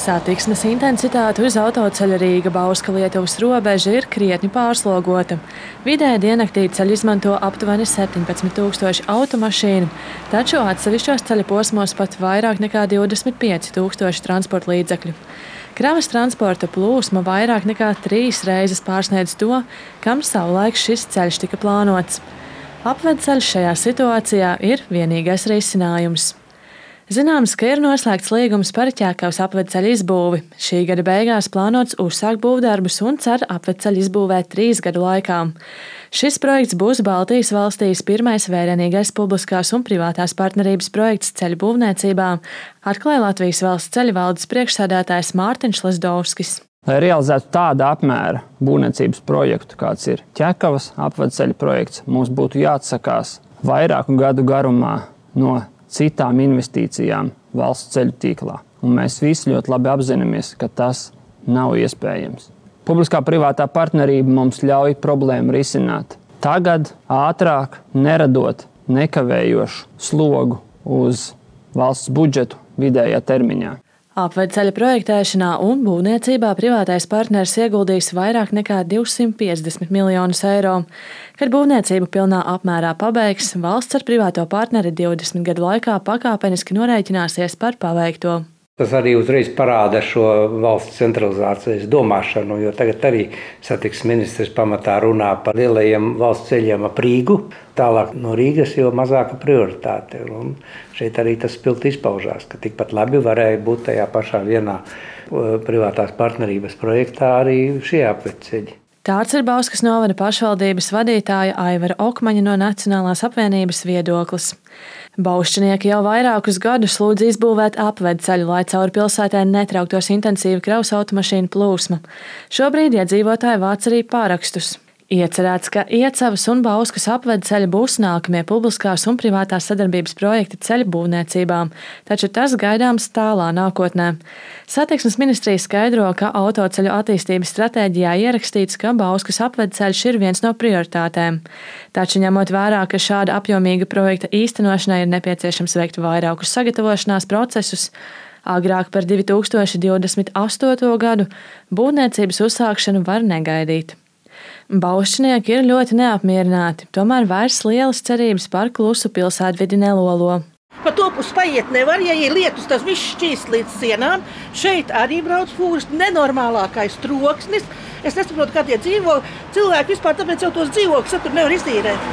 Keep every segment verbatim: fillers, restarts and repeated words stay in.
Satiksmes intensitāte uz autoceļa Rīga-Bauska-Lietuvas robeža ir krietni pārslogota. Vidēji diennaktī ceļu izmanto aptuveni septiņpadsmit tūkstoši automašīnu, taču atsevišķos ceļa posmos pat vairāk nekā divdesmit pieci tūkstoši transporta līdzekļu. Kravas transporta plūsma vairāk nekā trīs reizes pārsniedz to, kam savulaik šis ceļš tika plānots. Apvedceļš šajā situācijā ir vienīgais risinājums. Zināms, ka ir noslēgts līgums par Ķekavas apvedceļa izbūvi. Šī gada beigās plānots uzsākt būvdarbus un cer apvedceļu izbūvēt trīs gadu laikā. Šis projekts būs Baltijas valstīs pirmais vērienīgais publiskās un privātās partnerības projekts ceļu būvniecībā, atklāja Latvijas valsts ceļu valdes priekšsēdētājs Mārtiņš Lezdovskis. Lai realizētu tāda apmēra būvniecības projektu, kāds ir Ķekavas apvedceļa projekts, mums būtu jāatsakās vairāku gadu garumā no citām investīcijām valsts ceļu tīklā. Un mēs visi ļoti labi apzināmies, ka tas nav iespējams. Publiskā privātā partnerība mums ļauj problēmu risināt tagad, ātrāk, neradot nekavējošu slogu uz valsts budžetu vidējā termiņā. Apvedceļa projektēšanā un būvniecībā privātais partners ieguldīs vairāk nekā divsimt piecdesmit miljonus eiro. Kad būvniecību pilnā apmērā pabeigs, valsts ar privāto partneri divdesmit gadu laikā pakāpeniski norēķināsies par paveikto. Tas arī uzreiz parāda šo valsts centralizācijas domāšanu, jo tagad arī satiksmes ministrs pamatā runā par lielajiem valsts ceļiem ap Rīgu, tālāk no Rīgas jau mazāka prioritāte. Un šeit arī tas spilgti izpaužās, ka tikpat labi varēja būt tajā pašā vienā privātās partnerības projektā arī šie apvedceļi. Tāds ir Bauskas novada pašvaldības vadītāja Aivara Okmaņa no Nacionālās apvienības viedoklis. Baušķinieki jau vairākus gadus lūdz izbūvēt apvedceļu, lai cauri pilsētē netrauktos intensīva kravas automašīnu plūsma. Šobrīd iedzīvotāji vāc arī pārakstus. Iecerēts, ka Iecavas un Bauskas apvedceļi būs nākamie publiskās un privātās sadarbības projekti ceļu būvniecībām, taču tas gaidāms tālā nākotnē. Satiksmes ministrija skaidro, ka autoceļu attīstības stratēģijā ierakstīts, ka Bauskas apvedceļš ir viens no prioritātēm. Taču ņemot vērā, ka šāda apjomīga projekta īstenošanai ir nepieciešams veikt vairākus sagatavošanās procesus, agrāk par divi tūkstoši divdesmit astoto gadu būvniecības uzsākšanu var negaidīt. Baušķinieki ir ļoti neapmierināti, tomēr vairs lielas cerības par klusu pilsētvidi nelolo. Pa to pusi paiet nevar, ja ir lietus, tas viss šķīst līdz sienām. Šeit arī brauc fūras, nenormālākais troksnis. Es nesaprotu, kā tie dzīvo cilvēki vispār, tāpēc jau tos dzīvokļus tur nevar izīrēt.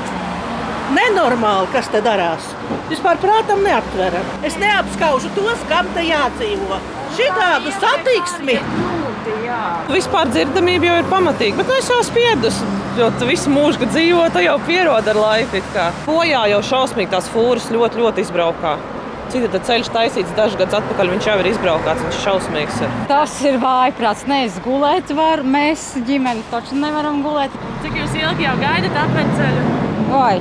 Nenormāli, kas te darās. Vispār prātam neaptveram. Es neapskaužu tos, kam te jādzīvo. Šitādu satiksmi. Vispār dzirdamība jau ir pamatīga, bet es jau spiedus, jo tu visu mūžu dzīvo, tu jau pierod ar laiku. Bojā jau šausmīgi tās fūras ļoti, ļoti izbraukā. Cita tad ceļš taisīts dažus gadus atpakaļ, viņš jau ir izbraukāts, viņš šausmīgs ir. Tas ir vājprāts, nevis gulēt var, mēs ģimeni taču nevaram gulēt. Cik jūs ilgi jau gaidat apvedceļu? Vai,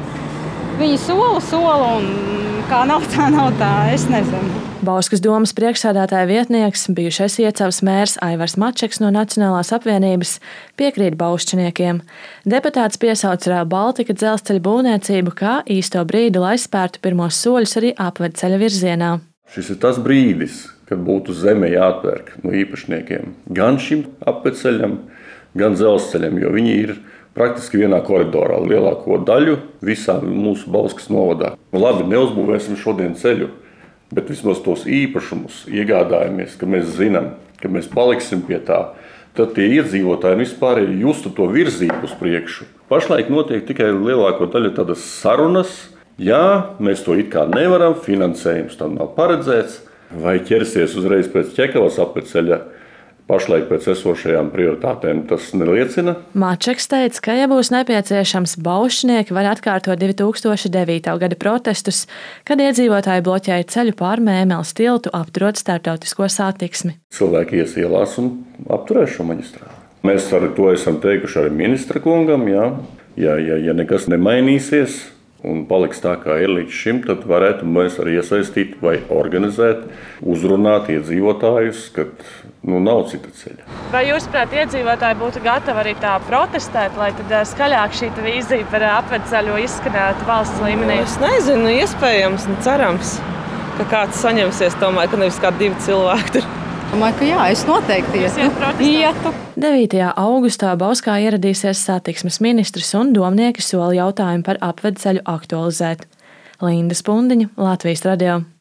viņi sola, sola un kā nav tā, nav tā, es nezinu. Bauskas domas priekšsēdētāja vietnieks, bijušais Iecavas mērs Aivars Mačeks no Nacionālās apvienības piekrīt baušķiniekiem. Deputāts piesauc Rail Baltica dzelzceļa būvniecību kā īsto brīdi, lai spērtu pirmos soļus arī apvedceļa virzienā. Šis ir tas brīdis, kad būtu zeme jāatpērk no īpašniekiem gan šim apvedceļam, gan dzelzceļam, jo viņi ir praktiski vienā koridorā lielāko daļu visā mūsu Bauskas novadā. Nu, labi, neuzbūvēsim šodien ceļu, bet vismaz tos īpašumus iegādājamies, ka mēs zinām, ka mēs paliksim pie tā, tad tie iedzīvotāji vispār justu to virzību uz priekšu. Pašlaik notiek tikai lielāko daļu tādas sarunas, jā, mēs to it kā nevaram, finansējums tam nav paredzēts, vai ķersies uzreiz pēc Ķekavas apvedceļa. Pašlaik pēc esošajām prioritātēm tas neliecina. Mačeks teica, ka, ja būs nepieciešams, baušķinieki var atkārtot divi tūkstoši devītā gada protestus, kad iedzīvotāji bloķēja ceļu pār Mēmeles tiltu, apturot starptautisko satiksmi. Cilvēki ies ielās un apturēs šo maģistrāli. Mēs ar to esam teikuši arī ministra kungam, jā. Ja, ja, ja nekas nemainīsies un paliks tā, kā ir līdz šim, tad varētu mēs arī iesaistīt vai organizēt, uzrunāt iedzīvotājus, kad nu, nav cita ceļa. Vai jūs, prāt, iedzīvotāji būtu gatavi arī tā protestēt, lai tad skaļāk šī vīzija par apvedceļu izskanētu valsts līmenī? Es nezinu, iespējams, cerams, ka kāds saņemsies tomēr, ka nevis kā divi cilvēki tur. Domāju, ka jā, es noteikti ietu. ietu. devītajā augustā Bauskā ieradīsies satiksmes ministrs un domnieki sola jautājumu par apvedceļu aktualizēt. Linda Spundiņa, Latvijas radio.